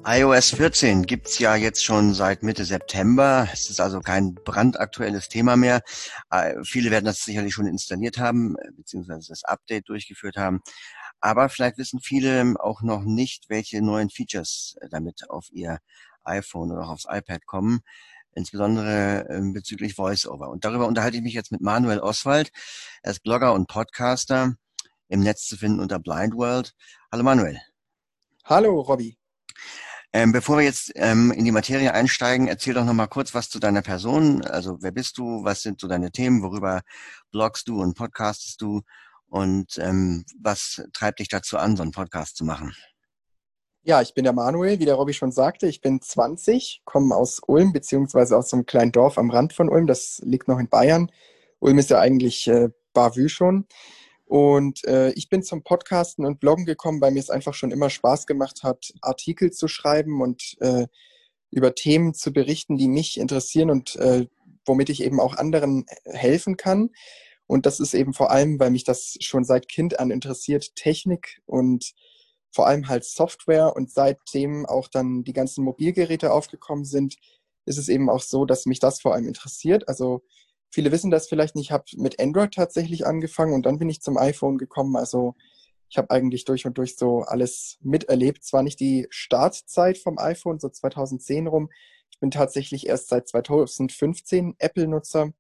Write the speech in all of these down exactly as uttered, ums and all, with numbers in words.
iOS vierzehn gibt's ja jetzt schon seit Mitte September. Es ist also kein brandaktuelles Thema mehr. Äh, viele werden das sicherlich schon installiert haben, äh, beziehungsweise das Update durchgeführt haben. Aber vielleicht wissen viele auch noch nicht, welche neuen Features äh, damit auf ihr iPhone oder auch aufs iPad kommen, insbesondere äh, bezüglich VoiceOver. Und darüber unterhalte ich mich jetzt mit Manuel Oswald. Er ist Blogger und Podcaster, im Netz zu finden unter Blind World. Hallo Manuel. Hallo Robby. Ähm, bevor wir jetzt ähm, in die Materie einsteigen, erzähl doch noch mal kurz was zu deiner Person. Also wer bist du? Was sind so deine Themen? Worüber blogst du und podcastest du? Und ähm, was treibt dich dazu an, so einen Podcast zu machen? Ja, ich bin der Manuel, wie der Robby schon sagte. Ich bin zwanzig, komme aus Ulm, beziehungsweise aus so einem kleinen Dorf am Rand von Ulm. Das liegt noch in Bayern. Ulm ist ja eigentlich äh, Bavü schon. Und äh, ich bin zum Podcasten und Bloggen gekommen, weil mir es einfach schon immer Spaß gemacht hat, Artikel zu schreiben und äh, über Themen zu berichten, die mich interessieren und äh, womit ich eben auch anderen helfen kann. Und das ist eben vor allem, weil mich das schon seit Kind an interessiert, Technik und vor allem halt Software. Und seitdem auch dann die ganzen Mobilgeräte aufgekommen sind, ist es eben auch so, dass mich das vor allem interessiert. Also viele wissen das vielleicht nicht, ich habe mit Android tatsächlich angefangen und dann bin ich zum iPhone gekommen. Also ich habe eigentlich durch und durch so alles miterlebt. Zwar nicht die Startzeit vom iPhone, so zweitausendzehn rum. Ich bin tatsächlich erst seit zweitausendfünfzehn Apple-Nutzer,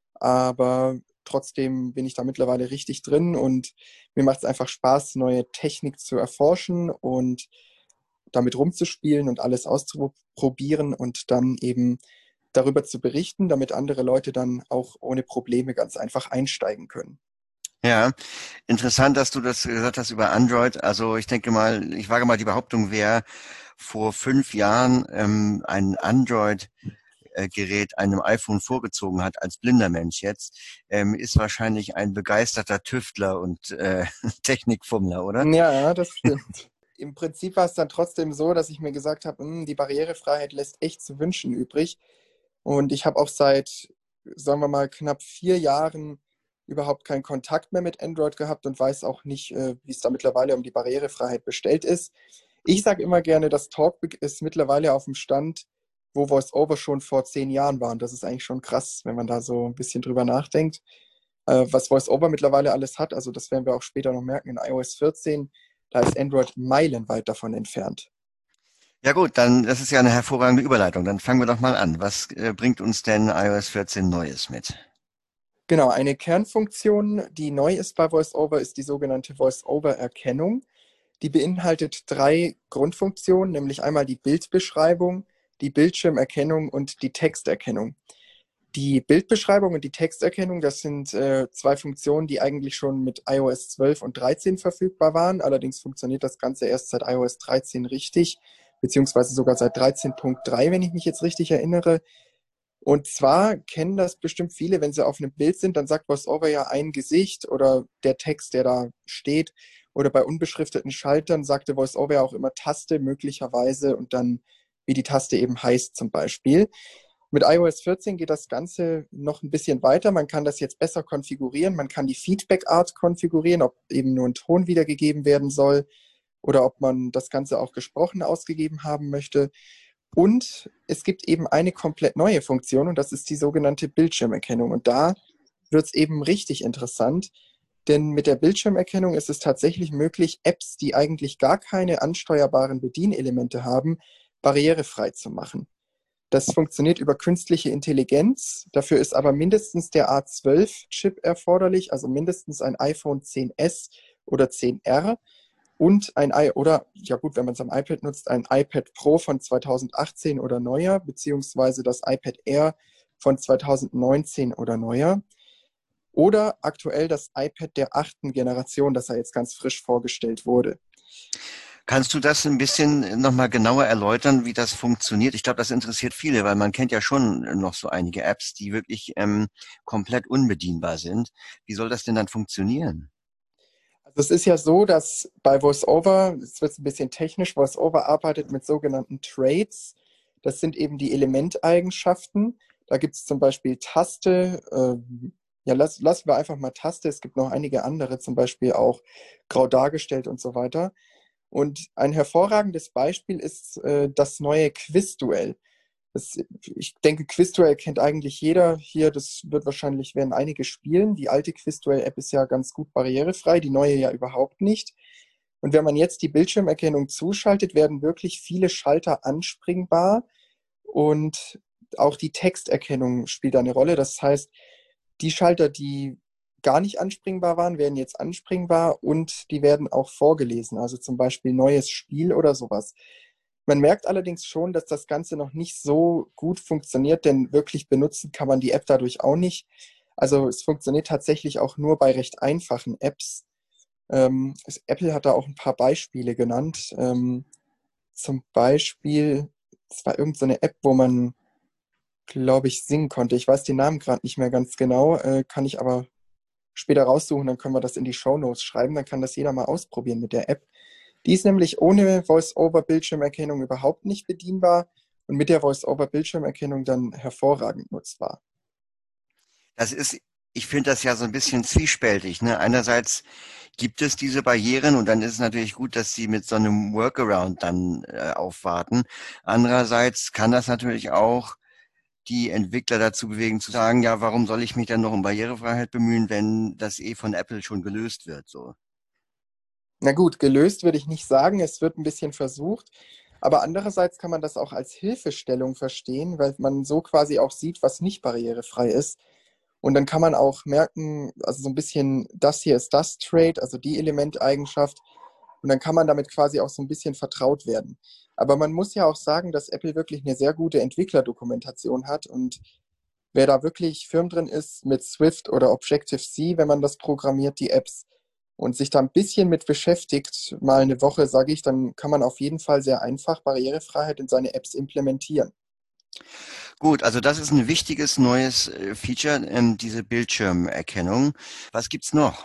aber trotzdem bin ich da mittlerweile richtig drin und mir macht es einfach Spaß, neue Technik zu erforschen und damit rumzuspielen und alles auszuprobieren und dann eben darüber zu berichten, damit andere Leute dann auch ohne Probleme ganz einfach einsteigen können. Ja, interessant, dass du das gesagt hast über Android. Also ich denke mal, ich wage mal die Behauptung, wer vor fünf Jahren ähm, ein Android äh, Gerät einem iPhone vorgezogen hat als blinder Mensch jetzt, ähm, ist wahrscheinlich ein begeisterter Tüftler und äh, Technikfummler, oder? Ja, das stimmt. Im Prinzip war es dann trotzdem so, dass ich mir gesagt habe, hm, die Barrierefreiheit lässt echt zu wünschen übrig. Und ich habe auch seit, sagen wir mal, knapp vier Jahren überhaupt keinen Kontakt mehr mit Android gehabt und weiß auch nicht, äh, wie es da mittlerweile um die Barrierefreiheit bestellt ist. Ich sage immer gerne, das Talkback ist mittlerweile auf dem Stand, wo VoiceOver schon vor zehn Jahren war. Und das ist eigentlich schon krass, wenn man da so ein bisschen drüber nachdenkt, äh, was VoiceOver mittlerweile alles hat. Also das werden wir auch später noch merken in iOS vierzehn. Da ist Android meilenweit davon entfernt. Ja gut, dann das ist ja eine hervorragende Überleitung. Dann fangen wir doch mal an. Was äh, bringt uns denn iOS vierzehn Neues mit? Genau, eine Kernfunktion, die neu ist bei VoiceOver, ist die sogenannte VoiceOver-Erkennung. Die beinhaltet drei Grundfunktionen, nämlich einmal die Bildbeschreibung, die Bildschirmerkennung und die Texterkennung. Die Bildbeschreibung und die Texterkennung, das sind äh, zwei Funktionen, die eigentlich schon mit iOS zwölf und dreizehn verfügbar waren. Allerdings funktioniert das Ganze erst seit iOS dreizehn richtig, beziehungsweise sogar seit dreizehn Punkt drei, wenn ich mich jetzt richtig erinnere. Und zwar kennen das bestimmt viele, wenn sie auf einem Bild sind, dann sagt VoiceOver ja ein Gesicht oder der Text, der da steht. Oder bei unbeschrifteten Schaltern sagte VoiceOver ja auch immer Taste möglicherweise und dann, wie die Taste eben heißt zum Beispiel. Mit iOS vierzehn geht das Ganze noch ein bisschen weiter. Man kann das jetzt besser konfigurieren. Man kann die Feedback-Art konfigurieren, ob eben nur ein Ton wiedergegeben werden soll oder ob man das Ganze auch gesprochen ausgegeben haben möchte. Und es gibt eben eine komplett neue Funktion und das ist die sogenannte Bildschirmerkennung. Und da wird es eben richtig interessant, denn mit der Bildschirmerkennung ist es tatsächlich möglich, Apps, die eigentlich gar keine ansteuerbaren Bedienelemente haben, barrierefrei zu machen. Das funktioniert über künstliche Intelligenz. Dafür ist aber mindestens der A zwölf Chip erforderlich, also mindestens ein iPhone zehn S oder zehn R und ein i oder, ja gut, wenn man es am iPad nutzt, ein iPad Pro von zweitausendachtzehn oder neuer, beziehungsweise das iPad Air von zweitausendneunzehn oder neuer. Oder aktuell das iPad der achten Generation, das ja jetzt ganz frisch vorgestellt wurde. Kannst du das ein bisschen nochmal genauer erläutern, wie das funktioniert? Ich glaube, das interessiert viele, weil man kennt ja schon noch so einige Apps, die wirklich ähm, komplett unbedienbar sind. Wie soll das denn dann funktionieren? Also es ist ja so, dass bei VoiceOver, jetzt wird es ein bisschen technisch, VoiceOver arbeitet mit sogenannten Traits. Das sind eben die Elementeigenschaften. Da gibt es zum Beispiel Taste, äh, ja, lass, lassen wir einfach mal Taste. Es gibt noch einige andere, zum Beispiel auch grau dargestellt und so weiter. Und ein hervorragendes Beispiel ist äh, das neue Quizduell. Das, ich denke, Quizduell kennt eigentlich jeder hier. Das wird wahrscheinlich, werden einige spielen. Die alte Quizduell-App ist ja ganz gut barrierefrei, die neue ja überhaupt nicht. Und wenn man jetzt die Bildschirmerkennung zuschaltet, werden wirklich viele Schalter anspringbar und auch die Texterkennung spielt eine Rolle. Das heißt, die Schalter, die gar nicht anspringbar waren, werden jetzt anspringbar und die werden auch vorgelesen. Also zum Beispiel neues Spiel oder sowas. Man merkt allerdings schon, dass das Ganze noch nicht so gut funktioniert, denn wirklich benutzen kann man die App dadurch auch nicht. Also es funktioniert tatsächlich auch nur bei recht einfachen Apps. Ähm, es, Apple hat da auch ein paar Beispiele genannt. Ähm, zum Beispiel, es war irgend so eine App, wo man, glaube ich, singen konnte. Ich weiß den Namen gerade nicht mehr ganz genau, äh, kann ich aber später raussuchen, dann können wir das in die Shownotes schreiben, dann kann das jeder mal ausprobieren mit der App. Die ist nämlich ohne Voice-over-Bildschirmerkennung überhaupt nicht bedienbar und mit der Voice-over-Bildschirmerkennung dann hervorragend nutzbar. Das ist, ich finde das ja so ein bisschen zwiespältig, ne? Einerseits gibt es diese Barrieren und dann ist es natürlich gut, dass sie mit so einem Workaround dann äh, aufwarten. Andererseits kann das natürlich auch die Entwickler dazu bewegen, zu sagen, ja, warum soll ich mich dann noch um Barrierefreiheit bemühen, wenn das eh von Apple schon gelöst wird, so. Na gut, gelöst würde ich nicht sagen, es wird ein bisschen versucht, aber andererseits kann man das auch als Hilfestellung verstehen, weil man so quasi auch sieht, was nicht barrierefrei ist. Und dann kann man auch merken, also so ein bisschen, das hier ist das Trait, also die Elementeigenschaft. Und dann kann man damit quasi auch so ein bisschen vertraut werden. Aber man muss ja auch sagen, dass Apple wirklich eine sehr gute Entwicklerdokumentation hat. Und wer da wirklich firm drin ist mit Swift oder Objective-C, wenn man das programmiert, die Apps, und sich da ein bisschen mit beschäftigt, mal eine Woche, sage ich, dann kann man auf jeden Fall sehr einfach Barrierefreiheit in seine Apps implementieren. Gut, also das ist ein wichtiges neues äh, Feature, ähm, diese Bildschirmerkennung. Was gibt's noch?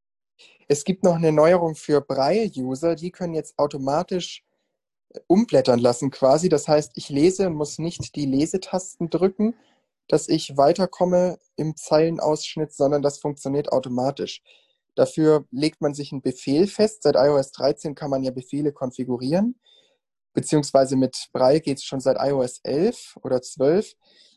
Es gibt noch eine Neuerung für Braille-User, die können jetzt automatisch umblättern lassen quasi. Das heißt, ich lese und muss nicht die Lesetasten drücken, dass ich weiterkomme im Zeilenausschnitt, sondern das funktioniert automatisch. Dafür legt man sich einen Befehl fest. Seit iOS dreizehn kann man ja Befehle konfigurieren, beziehungsweise mit Braille geht es schon seit iOS elf oder zwölf.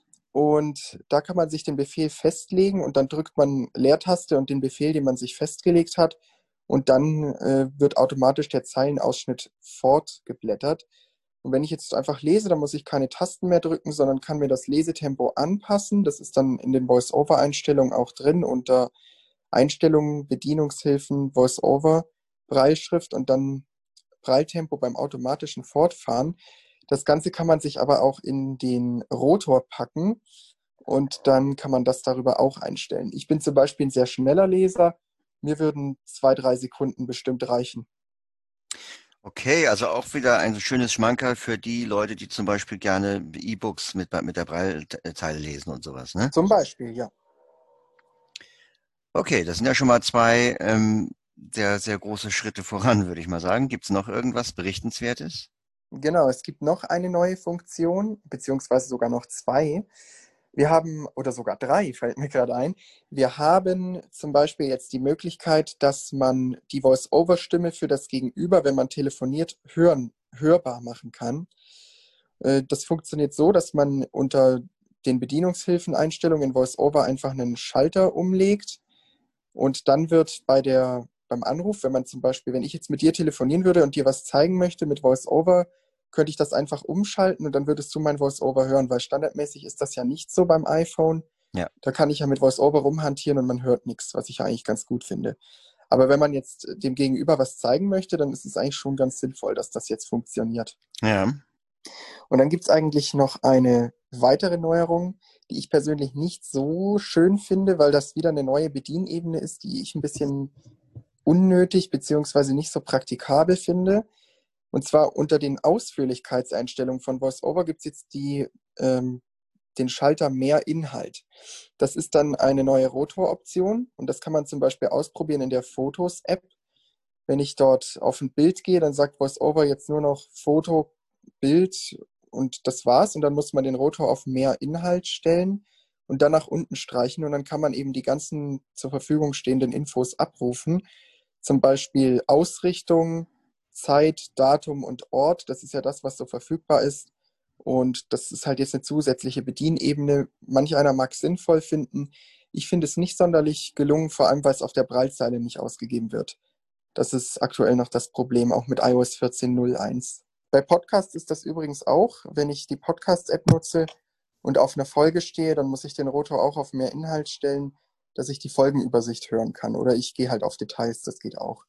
Und da kann man sich den Befehl festlegen und dann drückt man Leertaste und den Befehl, den man sich festgelegt hat. Und dann äh, wird automatisch der Zeilenausschnitt fortgeblättert. Und wenn ich jetzt einfach lese, dann muss ich keine Tasten mehr drücken, sondern kann mir das Lesetempo anpassen. Das ist dann in den Voice-Over-Einstellungen auch drin unter Einstellungen, Bedienungshilfen, Voice-Over, Brailleschrift und dann Brailletempo beim automatischen Fortfahren. Das Ganze kann man sich aber auch in den Rotor packen und dann kann man das darüber auch einstellen. Ich bin zum Beispiel ein sehr schneller Leser. Mir würden zwei, drei Sekunden bestimmt reichen. Okay, also auch wieder ein schönes Schmankerl für die Leute, die zum Beispiel gerne E-Books mit, mit der Braillezeile lesen und sowas, ne? Zum Beispiel, ja. Okay, das sind ja schon mal zwei ähm, sehr, sehr große Schritte voran, würde ich mal sagen. Gibt es noch irgendwas Berichtenswertes? Genau, es gibt noch eine neue Funktion, beziehungsweise sogar noch zwei. Wir haben, oder sogar drei, fällt mir gerade ein. Wir haben zum Beispiel jetzt die Möglichkeit, dass man die Voice-Over-Stimme für das Gegenüber, wenn man telefoniert, hören, hörbar machen kann. Äh, Das funktioniert so, dass man unter den Bedienungshilfeneinstellungen in VoiceOver einfach einen Schalter umlegt und dann wird bei der, beim Anruf, wenn man zum Beispiel, wenn ich jetzt mit dir telefonieren würde und dir was zeigen möchte mit VoiceOver, könnte ich das einfach umschalten und dann würdest du mein VoiceOver hören, weil standardmäßig ist das ja nicht so beim iPhone. Ja. Da kann ich ja mit VoiceOver rumhantieren und man hört nichts, was ich ja eigentlich ganz gut finde. Aber wenn man jetzt dem Gegenüber was zeigen möchte, dann ist es eigentlich schon ganz sinnvoll, dass das jetzt funktioniert. Ja. Und dann gibt es eigentlich noch eine weitere Neuerung, die ich persönlich nicht so schön finde, weil das wieder eine neue Bedienebene ist, die ich ein bisschen unnötig beziehungsweise nicht so praktikabel finde. Und zwar unter den Ausführlichkeitseinstellungen von VoiceOver gibt es jetzt die, ähm, den Schalter Mehr Inhalt. Das ist dann eine neue Rotoroption und das kann man zum Beispiel ausprobieren in der Fotos-App. Wenn ich dort auf ein Bild gehe, dann sagt VoiceOver jetzt nur noch Foto, Bild und das war's. Und dann muss man den Rotor auf Mehr Inhalt stellen und dann nach unten streichen und dann kann man eben die ganzen zur Verfügung stehenden Infos abrufen. Zum Beispiel Ausrichtung, Zeit, Datum und Ort. Das ist ja das, was so verfügbar ist. Und das ist halt jetzt eine zusätzliche Bedienebene. Manch einer mag es sinnvoll finden. Ich finde es nicht sonderlich gelungen, vor allem weil es auf der Braillezeile nicht ausgegeben wird. Das ist aktuell noch das Problem, auch mit iOS vierzehn Punkt null eins. Bei Podcasts ist das übrigens auch. Wenn ich die Podcast-App nutze und auf einer Folge stehe, dann muss ich den Rotor auch auf mehr Inhalt stellen, dass ich die Folgenübersicht hören kann. Oder ich gehe halt auf Details, das geht auch.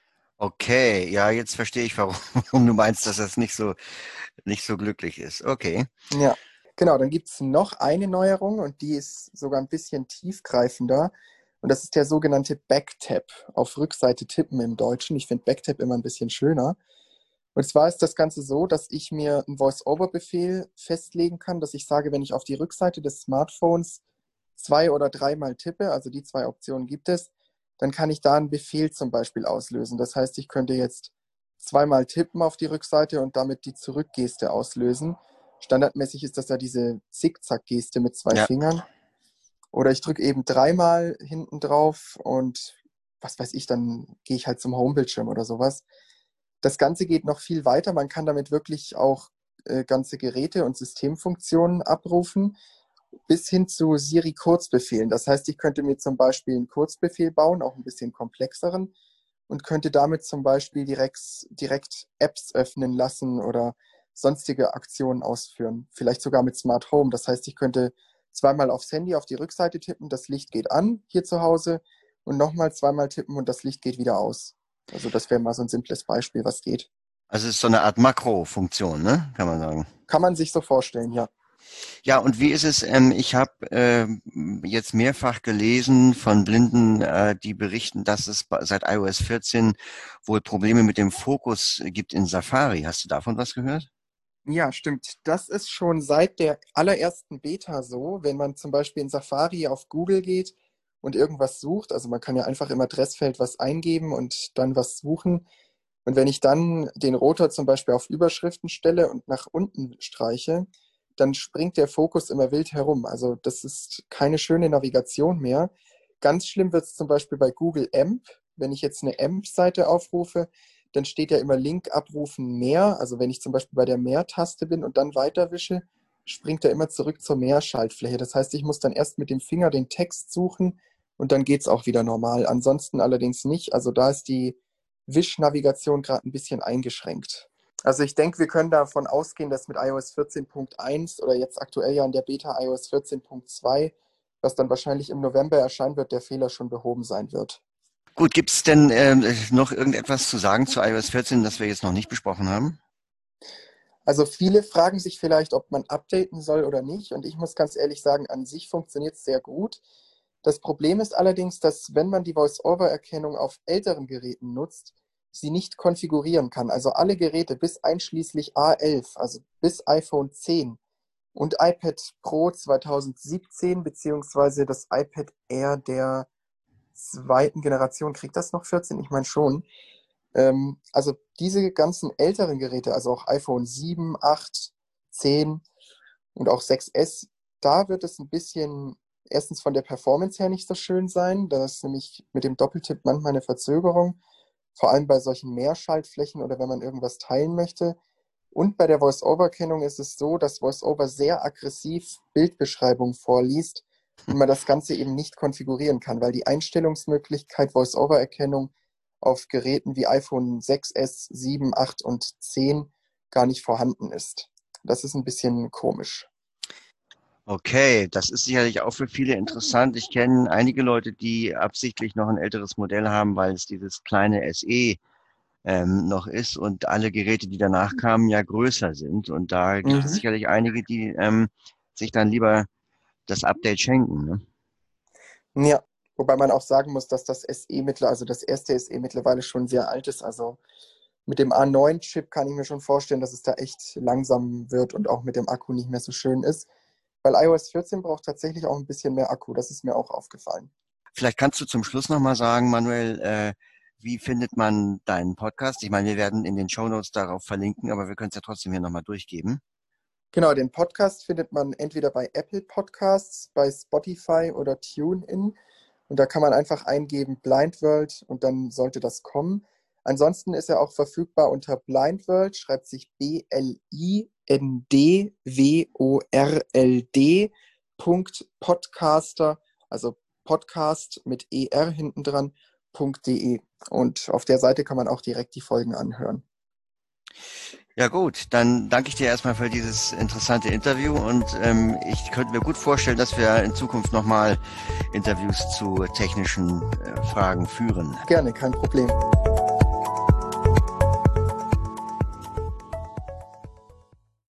Okay, ja, jetzt verstehe ich, warum du meinst, dass das nicht so, nicht so glücklich ist. Okay. Ja, genau. Dann gibt es noch eine Neuerung und die ist sogar ein bisschen tiefgreifender. Und das ist der sogenannte Backtap. Auf Rückseite tippen im Deutschen. Ich finde Backtap immer ein bisschen schöner. Und zwar ist das Ganze so, dass ich mir einen Voice-over-Befehl festlegen kann, dass ich sage, wenn ich auf die Rückseite des Smartphones zwei oder dreimal tippe, also die zwei Optionen gibt es, dann kann ich da einen Befehl zum Beispiel auslösen. Das heißt, ich könnte jetzt zweimal tippen auf die Rückseite und damit die Zurückgeste auslösen. Standardmäßig ist das ja diese Zickzack-Geste mit zwei Ja. Fingern. Oder ich drücke eben dreimal hinten drauf und was weiß ich, dann gehe ich halt zum Homebildschirm oder sowas. Das Ganze geht noch viel weiter. Man kann damit wirklich auch äh, ganze Geräte und Systemfunktionen abrufen, bis hin zu Siri-Kurzbefehlen. Das heißt, ich könnte mir zum Beispiel einen Kurzbefehl bauen, auch ein bisschen komplexeren, und könnte damit zum Beispiel direkt, direkt Apps öffnen lassen oder sonstige Aktionen ausführen. Vielleicht sogar mit Smart Home. Das heißt, ich könnte zweimal aufs Handy auf die Rückseite tippen, das Licht geht an hier zu Hause und nochmal zweimal tippen und das Licht geht wieder aus. Also das wäre mal so ein simples Beispiel, was geht. Also es ist so eine Art Makrofunktion, ne? Kann man sagen. Kann man sich so vorstellen, ja. Ja, und wie ist es? Ähm, ich habe ähm, jetzt mehrfach gelesen von Blinden, äh, die berichten, dass es bei- seit iOS vierzehn wohl Probleme mit dem Fokus gibt in Safari. Hast du davon was gehört? Ja, stimmt. Das ist schon seit der allerersten Beta so, wenn man zum Beispiel in Safari auf Google geht und irgendwas sucht. Also man kann ja einfach im Adressfeld was eingeben und dann was suchen. Und wenn ich dann den Rotor zum Beispiel auf Überschriften stelle und nach unten streiche, dann springt der Fokus immer wild herum. Also das ist keine schöne Navigation mehr. Ganz schlimm wird es zum Beispiel bei Google AMP. Wenn ich jetzt eine AMP-Seite aufrufe, dann steht ja immer Link abrufen mehr. Also wenn ich zum Beispiel bei der Mehr-Taste bin und dann weiterwische, springt er immer zurück zur Mehr-Schaltfläche. Das heißt, ich muss dann erst mit dem Finger den Text suchen und dann geht es auch wieder normal. Ansonsten allerdings nicht. Also da ist die Wischnavigation gerade ein bisschen eingeschränkt. Also ich denke, wir können davon ausgehen, dass mit iOS vierzehn Punkt eins oder jetzt aktuell ja in der Beta iOS vierzehn Punkt zwei, was dann wahrscheinlich im November erscheinen wird, der Fehler schon behoben sein wird. Gut, gibt es denn ähm, noch irgendetwas zu sagen zu iOS vierzehn, das wir jetzt noch nicht besprochen haben? Also viele fragen sich vielleicht, ob man updaten soll oder nicht. Und ich muss ganz ehrlich sagen, an sich funktioniert es sehr gut. Das Problem ist allerdings, dass wenn man die Voice-over-Erkennung auf älteren Geräten nutzt, sie nicht konfigurieren kann. Also alle Geräte bis einschließlich A elf, also bis iPhone zehn und iPad Pro zwanzig siebzehn beziehungsweise das iPad Air der zweiten Generation. Kriegt das noch vierzehn? Ich meine schon. Ähm, also diese ganzen älteren Geräte, also auch iPhone sieben, acht, zehn und auch sechs S, da wird es ein bisschen erstens von der Performance her nicht so schön sein. Da ist nämlich mit dem Doppeltipp manchmal eine Verzögerung, vor allem bei solchen Mehrschaltflächen oder wenn man irgendwas teilen möchte. Und bei der Voice-Over-Kennung ist es so, dass Voice-Over sehr aggressiv Bildbeschreibungen vorliest und man das Ganze eben nicht konfigurieren kann, weil die Einstellungsmöglichkeit Voice-Over-Erkennung auf Geräten wie iPhone sechs S, sieben, acht und zehn gar nicht vorhanden ist. Das ist ein bisschen komisch. Okay, das ist sicherlich auch für viele interessant. Ich kenne einige Leute, die absichtlich noch ein älteres Modell haben, weil es dieses kleine S E ähm, noch ist und alle Geräte, die danach kamen, ja größer sind. Und da gibt es Mhm. sicherlich einige, die ähm, sich dann lieber das Update schenken. Ne? Ja, wobei man auch sagen muss, dass das S E mittlerweile, also das erste S E mittlerweile schon sehr alt ist. Also mit dem A neun Chip kann ich mir schon vorstellen, dass es da echt langsam wird und auch mit dem Akku nicht mehr so schön ist. Weil iOS vierzehn braucht tatsächlich auch ein bisschen mehr Akku. Das ist mir auch aufgefallen. Vielleicht kannst du zum Schluss nochmal sagen, Manuel, äh, wie findet man deinen Podcast? Ich meine, wir werden in den Shownotes darauf verlinken, aber wir können es ja trotzdem hier nochmal durchgeben. Genau, den Podcast findet man entweder bei Apple Podcasts, bei Spotify oder TuneIn. Und da kann man einfach eingeben Blind World und dann sollte das kommen. Ansonsten ist er auch verfügbar unter Blindworld, schreibt sich B L I N D W O R L D Punkt Podcaster, also Podcast mit E R hinten dran, .de. Und auf der Seite kann man auch direkt die Folgen anhören. Ja gut, dann danke ich dir erstmal für dieses interessante Interview und ähm, ich könnte mir gut vorstellen, dass wir in Zukunft nochmal Interviews zu technischen äh, Fragen führen. Gerne, kein Problem.